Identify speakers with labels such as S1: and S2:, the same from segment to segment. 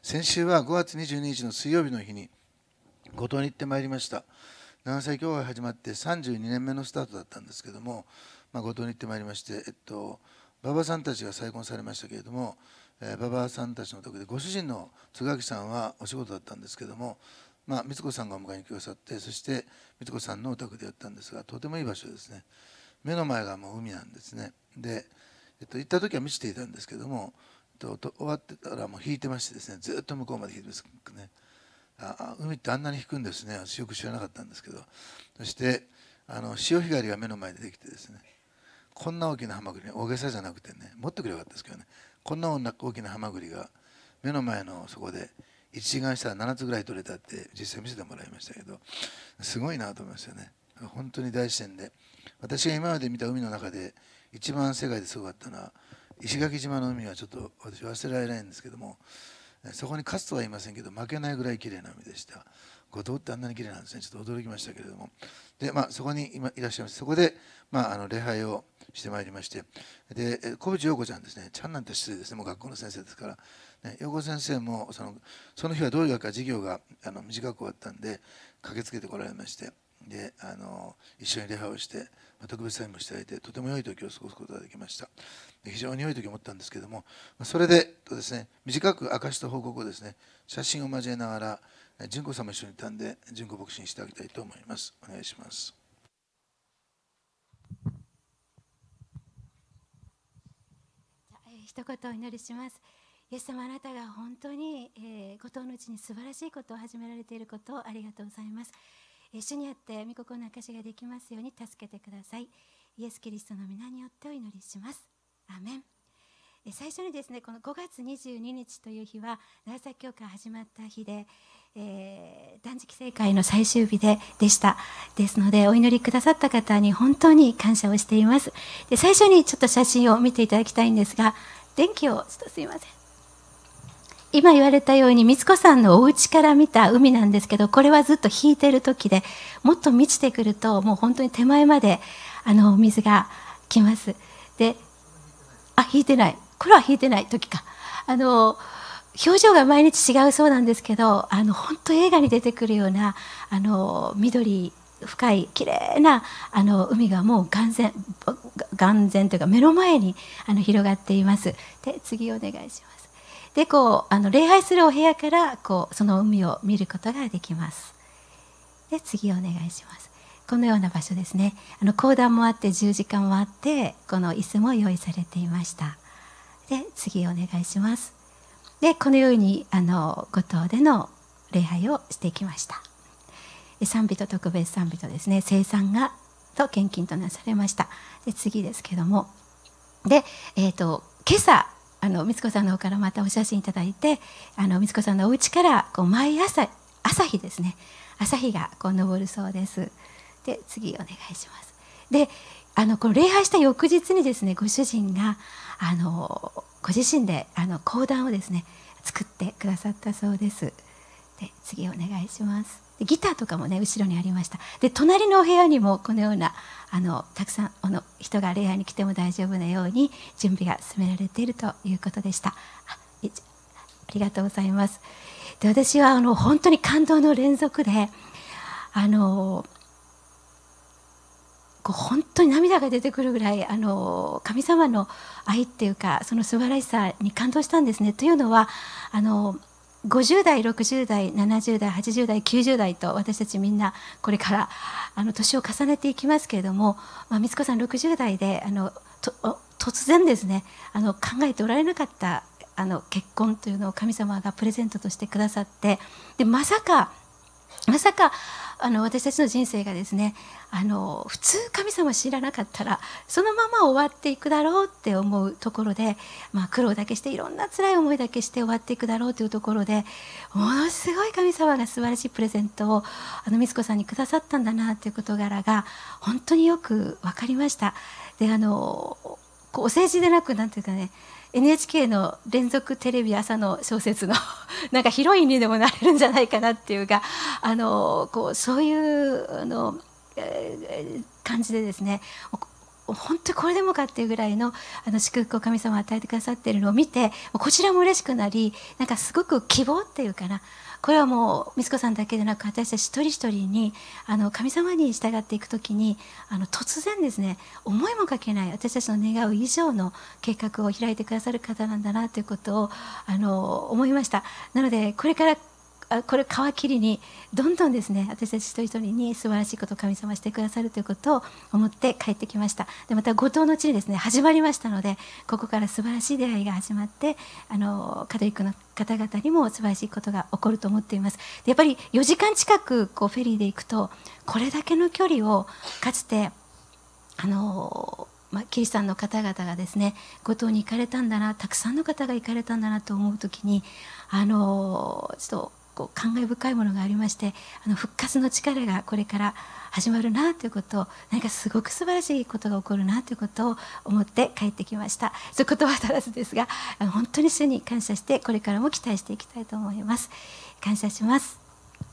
S1: 先週は5月22日の水曜日の日に五島に行ってまいりました。長崎教会始まって32年目のスタートだったんですけども、五島に行ってまいりまして、馬場さんたちが再婚されましたけれども、馬場さんたちのお宅でご主人の津垣さんはお仕事だったんですけども、光子さんがお迎えに来てくださって、そして光子さんのお宅でやったんですが、とてもいい場所ですね。目の前がもう海なんですね。で、行った時は満ちていたんですけども、終わってたらもう引いてましてですね、ずっと向こうまで引いてますね。海ってあんなに引くんですね。私よく知らなかったんですけど、そして潮干狩りが目の前でできてですね、こんな大きなハマグリ、大げさじゃなくてね、持ってくればよかったですけどね、こんな大きなハマグリが目の前のそこで1時間したら7つぐらい取れたって実際見せてもらいましたけど、すごいなと思いましたね。本当に大自然で、私が今まで見た海の中で一番世界ですごかったのは石垣島の海はちょっと私忘れられないんですけども、そこに勝つとは言いませんけど負けないぐらい綺麗な海でした。五島ってあんなに綺麗なんですね。ちょっと驚きましたけれども、で、そこに今いらっしゃいます。そこで、礼拝をしてまいりまして、で小渕陽子ちゃんですね、ちゃんなんて失礼ですね、もう学校の先生ですから、陽子先生もその日はどういうわけか授業が短く終わったんで駆けつけてこられまして、で一緒に礼拝をして特別サインもしていただいて、とても良い時を過ごすことができました。非常に良い時を持ったんですけども、それでですね、短く証と報告をですね、写真を交えながら純子さんも一緒にいたんで、純子牧師にしてあげたいと思います。お願いします。
S2: 一言お祈りします。イエス様、あなたが本当に、五島のうちに素晴らしいことを始められていることをありがとうございます。主にあって御心の証ができますように助けてください。イエス・キリストの皆によってお祈りします。アーメン。最初にですね、この5月22日という日は長崎教会始まった日で、断食聖会の最終日でした。ですのでお祈りくださった方に本当に感謝をしています。で、最初にちょっと写真を見ていただきたいんですが、電気をちょっとすいません。今言われたように光子さんのお家から見た海なんですけど、これはずっと引いてる時で、もっと満ちてくるともう本当に手前まで水が来ます。で、引いてない、これは引いてない時か。表情が毎日違うそうなんですけど、本当映画に出てくるような緑深い綺麗な海がもう眼前というか目の前に広がっています。で、次お願いします。で、礼拝するお部屋からその海を見ることができます。で、次お願いします。このような場所ですね。講談もあって十字架もあって、この椅子も用意されていました。で、次お願いします。で、このように五島での礼拝をしてきました。賛美と特別賛美とですね、聖餐と献金となされました。で、次ですけども、で、今朝光子さんの方からまたお写真いただいて、光子さんのお家から毎朝朝日ですね、朝日が昇るそうです。で、次お願いします。で、この礼拝した翌日にですね、ご主人がご自身で講談をですね作ってくださったそうです。で、次お願いします。で、ギターとかもね後ろにありました。で、隣のお部屋にもこのようなたくさん人が礼拝に来ても大丈夫なように準備が進められているということでした。ありがとうございます。で、私は本当に感動の連続で本当に涙が出てくるぐらい神様の愛っていうか、その素晴らしさに感動したんですね。というのは50代60代70代80代90代と私たちみんなこれから年を重ねていきますけれども、光子さん60代で突然ですね考えておられなかった結婚というのを神様がプレゼントとしてくださって、で、まさか私たちの人生がですね普通神様を知らなかったらそのまま終わっていくだろうって思うところで、苦労だけしていろんな辛い思いだけして終わっていくだろうというところで、ものすごい神様が素晴らしいプレゼントを光子さんにくださったんだなという事柄が本当によく分かりました。で、お政治でなくなんていうかね、NHK の連続テレビ朝の小説のなんかヒロインにでもなれるんじゃないかなっていうか、そういう感じでですね、 本当にこれでもかっていうぐらいの祝福を神様が与えてくださっているのを見て、こちらも嬉しくなり、なんかすごく希望っていうかな、これはもう美津子さんだけでなく、私たち一人一人に神様に従っていくときに突然ですね、思いもかけない私たちの願う以上の計画を開いてくださる方なんだなということを思いました。なのでこれからこれ皮切りにどんどんですね、私たち一人一人に素晴らしいことを神様してくださるということを思って帰ってきました。でまた五島の地にですね始まりましたので、ここから素晴らしい出会いが始まって、カトリックの方々にも素晴らしいことが起こると思っています。でやっぱり4時間近くフェリーで行くと、これだけの距離をかつてキリシタンの方々がですね五島に行かれたんだな、たくさんの方が行かれたんだなと思うときにちょっと感慨深いものがありまして、復活の力がこれから始まるなということを、何かすごく素晴らしいことが起こるなということを思って帰ってきました。そういう言葉足らずですが、本当に主に感謝して、これからも期待していきたいと思います。感謝します。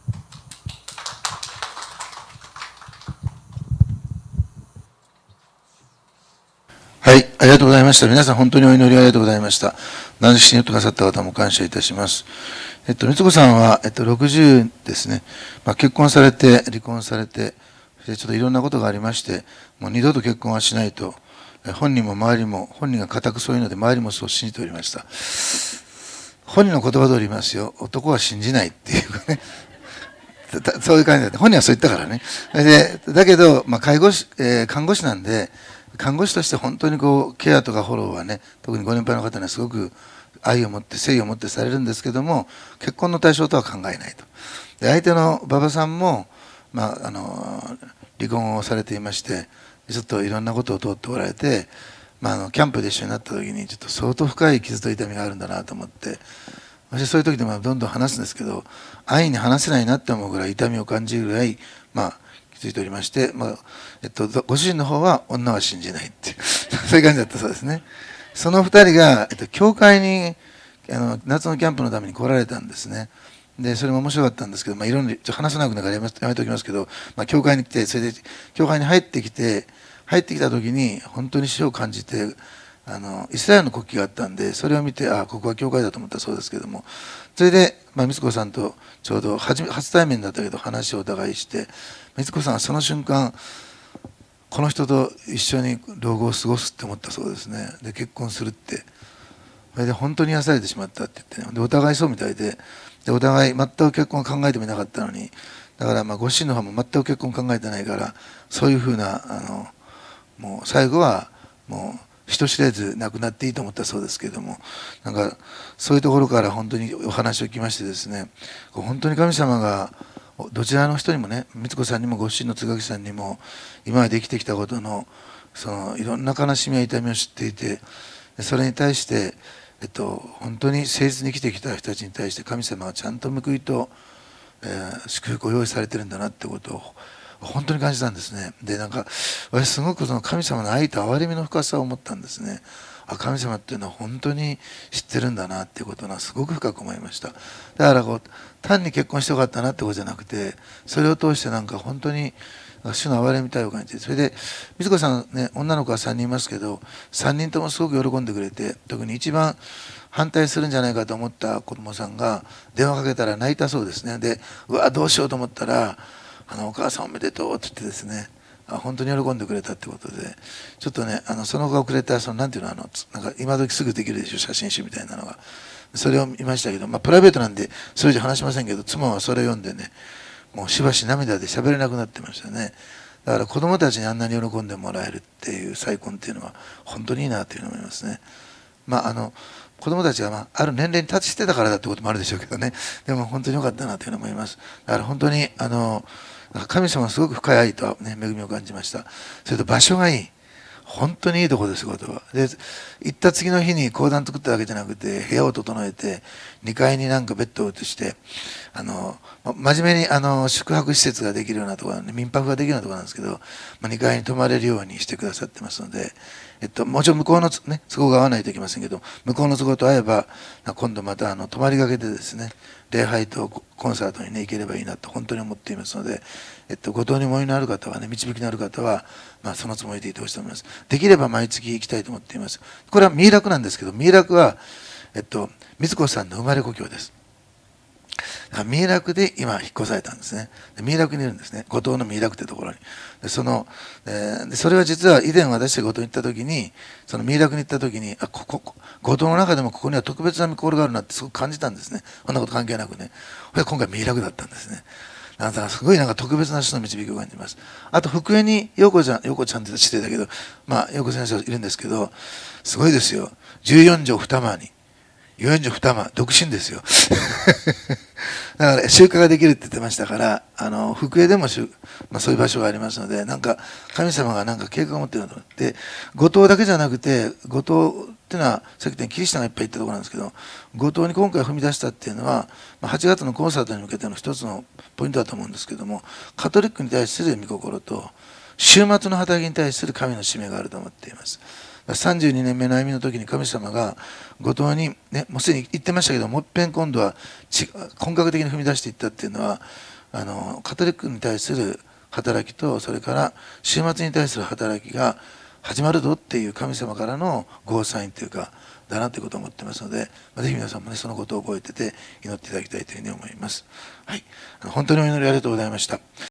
S1: はい、ありがとうございました。皆さん本当にお祈りありがとうございました。何しによってくださった方も感謝いたします。美津子さんは、60ですね、結婚されて、離婚されて、ちょっといろんなことがありまして、もう二度と結婚はしないと、本人も周りも、本人が固くそういうので、周りもそう信じておりました。本人の言葉通り言いますよ、男は信じないっていうかね、そういう感じだった。本人はそう言ったからね。だけど、看護師なんで、看護師として本当にケアとかフォローはね、特にご年配の方にはすごく愛を持って誠意を持ってされるんですけども、結婚の対象とは考えないと。で相手の馬場さんも、離婚をされていまして、ちょっといろんなことを通っておられて、キャンプで一緒になった時にちょっと相当深い傷と痛みがあるんだなと思って、私そういう時でもどんどん話すんですけど、安易に話せないなって思うぐらい痛みを感じるぐらい気づいておりまして、ご主人の方は女は信じないっていうそういう感じだったそうですね。その2人が、教会に夏のキャンプのために来られたんですね。でそれも面白かったんですけど、いろんな話さなくなるからやめておきますけど、教会に来て、それで教会に入ってきた時に本当に死を感じて、イスラエルの国旗があったんで、それを見て、ここは教会だと思ったそうですけども、それで、美津子さんとちょうど初対面だったけど話をお互いして、美津子さんはその瞬間この人と一緒に老後を過ごすって思ったそうですね。で結婚するって、それで本当に癒されてしまったって言って、ね、でお互いそうみたいで、お互い全く結婚を考えてもいなかったのに、だからご主人の方も全く結婚を考えてないから、そういうふうなもう最後はもう人知れず亡くなっていいと思ったそうですけれども、なんかそういうところから本当にお話を聞きましてですね、本当に神様がどちらの人にもね、美津子さんにもご主人の津垣さんにも今まで生きてきたことのいろんな悲しみや痛みを知っていて、それに対して、本当に誠実に生きてきた人たちに対して神様がちゃんと報いと、祝福を用意されてるんだなってことを本当に感じたんですね。でなんか私すごく神様の愛と憐れみの深さを思ったんですね。神様っていうのは本当に知ってるんだなっていうことがすごく深く思いました。だから単に結婚してよかったなってことじゃなくて、それを通してなんか本当に主の憐れみたいを感じて、それで美津子さんね、女の子は3人いますけど、3人ともすごく喜んでくれて、特に一番反対するんじゃないかと思った子供さんが電話かけたら泣いたそうですね。でどうしようと思ったら、お母さんおめでとうって言ってですね、本当に喜んでくれたってことで、ちょっとね、その後くれたなんていうの、なんか今時すぐできるでしょ、写真集みたいなのが、それを見ましたけど、プライベートなんでそれ以上話しませんけど、妻はそれを読んでね、もうしばし涙で喋れなくなってましたね。だから子供たちにあんなに喜んでもらえるっていう再婚っていうのは本当にいいなというふうに思いますね。子供たちがある年齢に達してたからだってこともあるでしょうけどね、でも本当に良かったなというふうに思います。だから本当に神様のすごく深い愛と、ね、恵みを感じました。それと場所がいい、本当にいいところです、ことは。で行った次の日に講談作ったわけじゃなくて、部屋を整えて2階になんかベッドを移して、真面目に宿泊施設ができるようなところなんで、民泊ができるようなところなんですけど、2階に泊まれるようにしてくださってますので、もちろん向こうの、ね、都合が合わないといけませんけど、向こうの都合と合えば今度また泊まりがけでですね、礼拝とコンサートにね行ければいいなと本当に思っていますので、ご島に思いのある方はね、導きのある方は、そのつもりでいてほしいと思います。できれば毎月行きたいと思っています。これはミイラクなんですけど、ミイラクは光子さんの生まれ故郷です。ミイラクで今引っ越されたんですね。ミイラクにいるんですね。五島のミイラクというところに。でそれは実は以前私が五島に行った時に、そのミイラクに行った時に、五島の中でもここには特別な御心があるなってすごく感じたんですね。そんなこと関係なくね。これ今回ミイラクだったんですね。だからすごい特別な人の導きを感じます。あと福江に陽子ちゃんって失礼だけど、陽子先生いるんですけど、すごいですよ。14畳二間に。42間、独身ですよ。だから、集荷ができるって言ってましたから、福江でもそういう場所がありますので、神様が計画を持っていると思って、五島だけじゃなくて、五島っていうのは、さっき言ったようにキリシタンがいっぱい行ったところなんですけど、五島に今回踏み出したっていうのは、8月のコンサートに向けての一つのポイントだと思うんですけども、カトリックに対する御心と、終末の働きに対する神の使命があると思っています。32年目の歩みの時に神様が五島に、ね、もうすでに言ってましたけど、もっぺん今度は本格的に踏み出していったっていうのは、カトリックに対する働きと、それから終末に対する働きが始まるぞっていう神様からのゴーサインというかだなということを思ってますので、ぜひ皆さんもねそのことを覚えてて祈っていただきたいというふうに思います。はい、本当にお祈りありがとうございました。